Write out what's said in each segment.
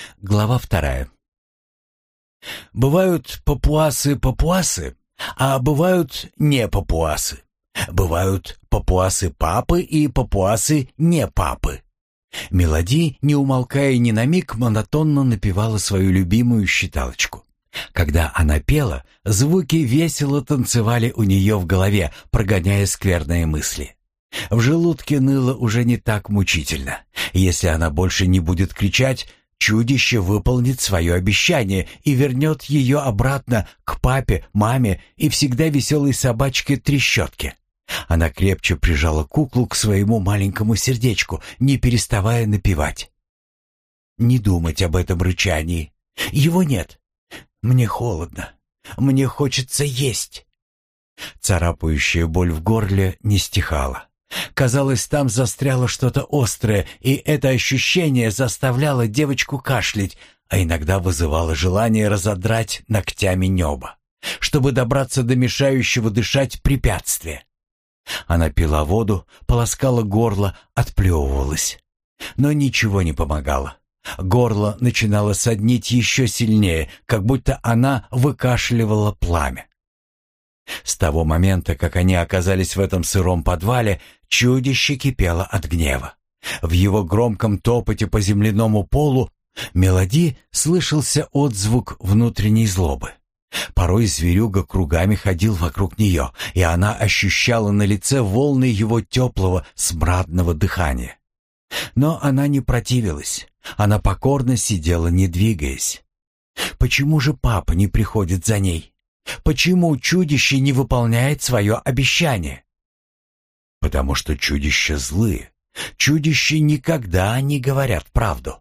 Глава 2. Бывают папуасы-папуасы, а бывают не папуасы. Бывают папуасы-папы и папуасы-не-папы. Мелоди, не умолкая ни на миг, монотонно напевала свою любимую считалочку. Когда она пела, звуки весело танцевали у нее в голове, прогоняя скверные мысли. В желудке ныло уже не так мучительно. Если она больше не будет кричать, чудище выполнит свое обещание и вернет ее обратно к папе, маме и всегда веселой собачке Трещотке. Она крепче прижала куклу к своему маленькому сердечку, не переставая напевать. «Не думать об этом рычании. Его нет. Мне холодно. Мне хочется есть». Царапающая боль в горле не стихала. Казалось, там застряло что-то острое, и это ощущение заставляло девочку кашлять, а иногда вызывало желание разодрать ногтями небо, чтобы добраться до мешающего дышать препятствия. Она пила воду, полоскала горло, отплевывалась. Но ничего не помогало. Горло начинало саднить еще сильнее, как будто она выкашливала пламя. С того момента, как они оказались в этом сыром подвале, чудище кипело от гнева. В его громком топоте по земляному полу Мелоди слышался отзвук внутренней злобы. Порой зверюга кругами ходил вокруг нее, и она ощущала на лице волны его теплого, смрадного дыхания. Но она не противилась, она покорно сидела, не двигаясь. Почему же папа не приходит за ней? Почему чудище не выполняет свое обещание? Потому что чудища злые. Чудища никогда не говорят правду.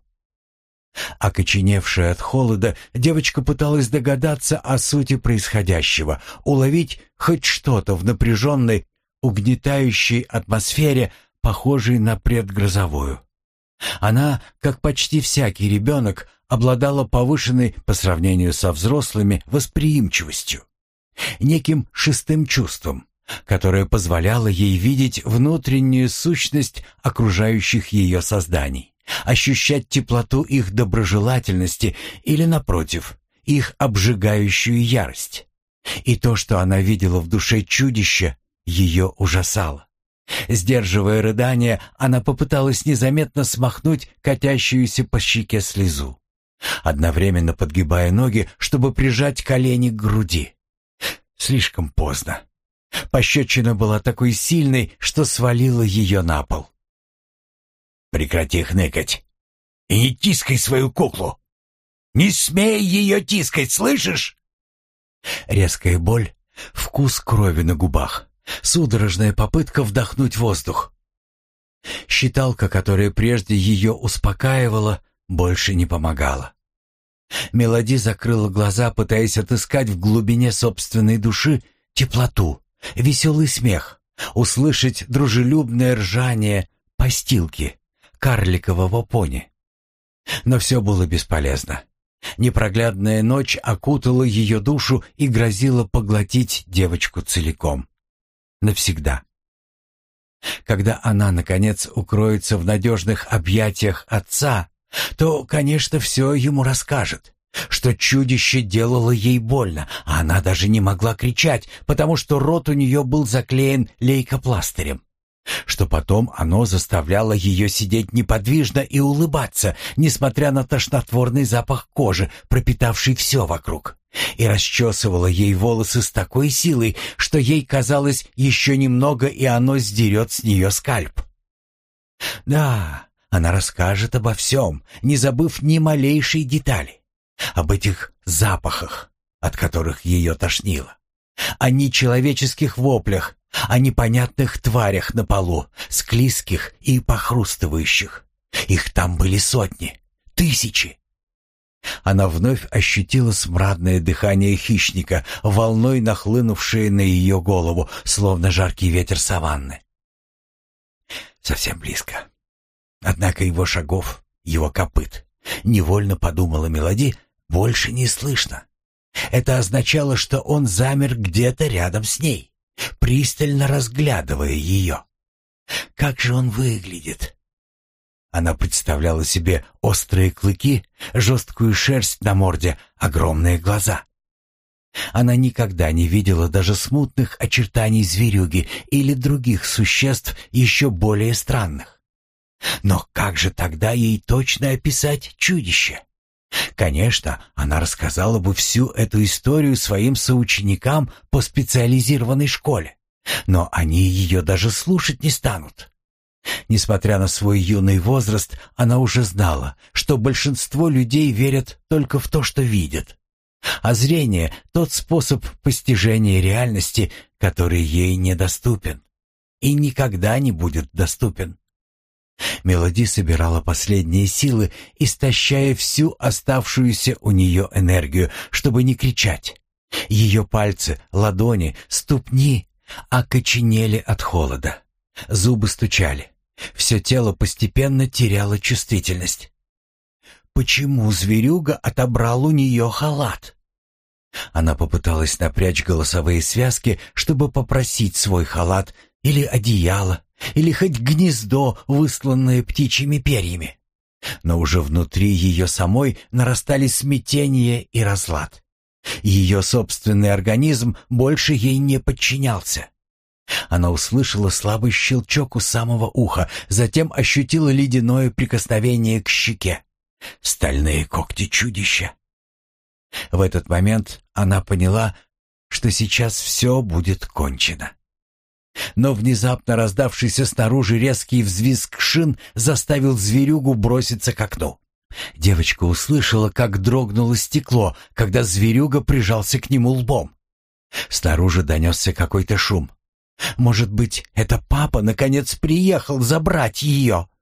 Окоченевшая от холода, девочка пыталась догадаться о сути происходящего, уловить хоть что-то в напряженной, угнетающей атмосфере, похожей на предгрозовую. Она, как почти всякий ребенок, обладала повышенной по сравнению со взрослыми восприимчивостью, неким шестым чувством, которое позволяло ей видеть внутреннюю сущность окружающих ее созданий, ощущать теплоту их доброжелательности или, напротив, их обжигающую ярость. И то, что она видела в душе чудища, ее ужасало. Сдерживая рыдание, она попыталась незаметно смахнуть катящуюся по щеке слезу, одновременно подгибая ноги, чтобы прижать колени к груди. Слишком поздно. Пощечина была такой сильной, что свалила ее на пол. «Прекрати хныкать и не тискай свою куклу! Не смей ее тискать, слышишь?» Резкая боль, вкус крови на губах, судорожная попытка вдохнуть воздух. Считалка, которая прежде ее успокаивала, больше не помогала. Мелоди закрыла глаза, пытаясь отыскать в глубине собственной души теплоту, веселый смех, услышать дружелюбное ржание постилки, карликового пони. Но все было бесполезно. Непроглядная ночь окутала ее душу и грозила поглотить девочку целиком. Навсегда. Когда она, наконец, укроется в надежных объятиях отца, то, конечно, все ему расскажет, что чудище делало ей больно, а она даже не могла кричать, потому что рот у нее был заклеен лейкопластырем, что потом оно заставляло ее сидеть неподвижно и улыбаться, несмотря на тошнотворный запах кожи, пропитавший все вокруг, и расчесывало ей волосы с такой силой, что ей казалось, еще немного, и оно сдерет с нее скальп. Да, она расскажет обо всем, не забыв ни малейшей детали, об этих запахах, от которых ее тошнило, о нечеловеческих воплях, о непонятных тварях на полу, склизких и похрустывающих. Их там были сотни, тысячи. Она вновь ощутила смрадное дыхание хищника, волной нахлынувшее на ее голову, словно жаркий ветер саванны. Совсем близко. Однако его шагов, его копыт, невольно подумала Мелоди, больше не слышно. Это означало, что он замер где-то рядом с ней, пристально разглядывая ее. Как же он выглядит? Она представляла себе острые клыки, жесткую шерсть на морде, огромные глаза. Она никогда не видела даже смутных очертаний зверюги или других существ еще более странных. Но как же тогда ей точно описать чудище? Конечно, она рассказала бы всю эту историю своим соученикам по специализированной школе, но они ее даже слушать не станут. Несмотря на свой юный возраст, она уже знала, что большинство людей верят только в то, что видят. А зрение — тот способ постижения реальности, который ей недоступен и никогда не будет доступен. Мелоди собирала последние силы, истощая всю оставшуюся у нее энергию, чтобы не кричать. Ее пальцы, ладони, ступни окоченели от холода. Зубы стучали. Все тело постепенно теряло чувствительность. Почему зверюга отобрал у нее халат? Она попыталась напрячь голосовые связки, чтобы попросить свой халат или одеяло, или хоть гнездо, высланное птичьими перьями. Но уже внутри ее самой нарастали смятение и разлад. Ее собственный организм больше ей не подчинялся. Она услышала слабый щелчок у самого уха, затем ощутила ледяное прикосновение к щеке. Стальные когти чудища. В этот момент она поняла, что сейчас все будет кончено. Но внезапно раздавшийся снаружи резкий взвизг шин заставил зверюгу броситься к окну. Девочка услышала, как дрогнуло стекло, когда зверюга прижался к нему лбом. Снаружи донесся какой-то шум. Может быть, это папа наконец приехал забрать ее?